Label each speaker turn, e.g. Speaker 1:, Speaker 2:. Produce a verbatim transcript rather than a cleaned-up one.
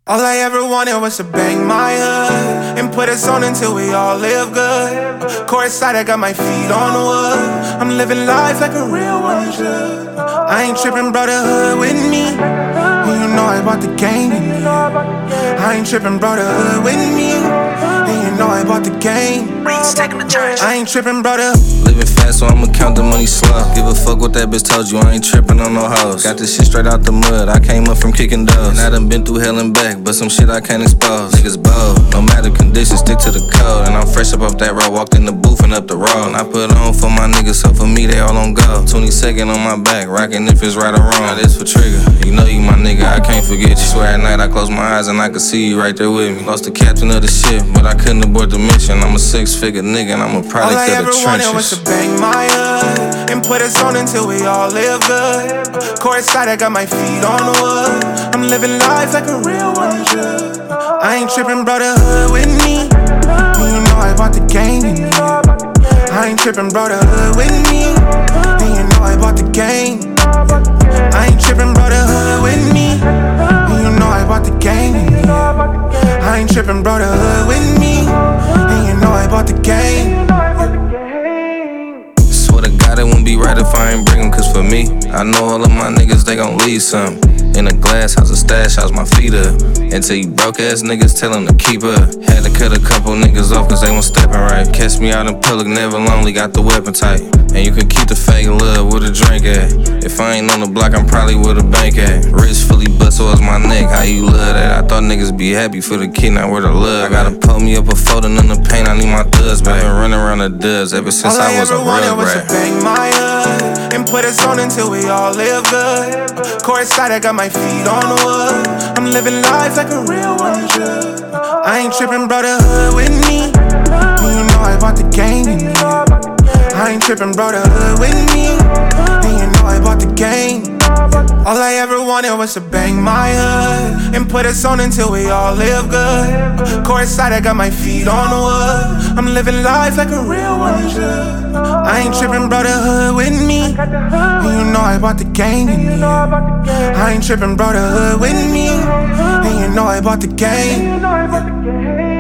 Speaker 1: All I ever wanted was to bang my hood and put us on until we all live good. Courtside, I got my feet on the wood. I'm living life like a real one should. I ain't tripping, brought the hood with me. And you know I bought the game in me. I ain't tripping, brought the hood with me. And you know I bought the game.
Speaker 2: Reed's taking the church.
Speaker 1: I ain't tripping, brought the
Speaker 3: Living fast, so I'ma count the money slow. Give a fuck what that bitch told you, I ain't tripping on no hoes. Got this shit straight out the mud, I came up from kicking doors. And I done been through hell and back, but some shit I can't expose. Niggas bold, no matter conditions, stick to the code. And I'm fresh up off that road, walked in the booth and up the road. And I put on for my niggas, so for me they all on go. twenty-second on my back, rockin' if it's right or wrong. Now this for Trigger, you know you my nigga, I can't forget you. Swear at night I close my eyes and I can see you right there with me. Lost the captain of the ship, but I couldn't abort the mission. I'm a six-figure nigga and I'm a product
Speaker 1: All I
Speaker 3: of the
Speaker 1: ever wanted was
Speaker 3: trenches.
Speaker 1: to bang my hood and put us on until we all live good. Courtside, I got my feet on the wood. I'm living life like a real one should. I ain't tripping, brought the hood with me. And you know I bought the game in me. I ain't tripping, brought the hood with me. And you know I bought the game. I ain't tripping, brought the hood with me. And you know I bought the game in me. I ain't tripping, brought the hood with me. And you know I bought the game.
Speaker 3: Swear to God, it wouldn't be right if I ain't bring 'em, cause for me, I know all of my niggas, they gon' leave some. In a glass house, a stash house, my feet up. Until you broke ass niggas, tell them to keep up. Had to cut a couple niggas off cause they weren't stepping right. Catch me out in public, never lonely, got the weapon tight. And you can keep the fake love with a drink at. If I ain't on the block, I'm probably with a bank at. Wrist fully bust, so it's my neck, how you love that? I thought niggas be happy for the kid, not where the love. I gotta pull me up a photo, none of the pain, I need my thugs back. Been running around the dubs ever since
Speaker 1: All
Speaker 3: I was a
Speaker 1: ever wanted
Speaker 3: rug
Speaker 1: was to
Speaker 3: rat.
Speaker 1: bang my hood and put us on until we all live good. Courtside, I got my feet on the wood. I'm living life like a real one should. I ain't tripping, brought the hood with me. And you know I bought the game in me. I ain't tripping, brought the hood with me. And you know I bought the game. All I ever wanted was to bang my hood and put us on until we all live good. Courtside, I got my feet on the wood. I'm living life like a real one should. I ain't tripping, brought the hood with me. And you know I bought the game in me. I ain't tripping, brought the hood with me. And you know I bought the game.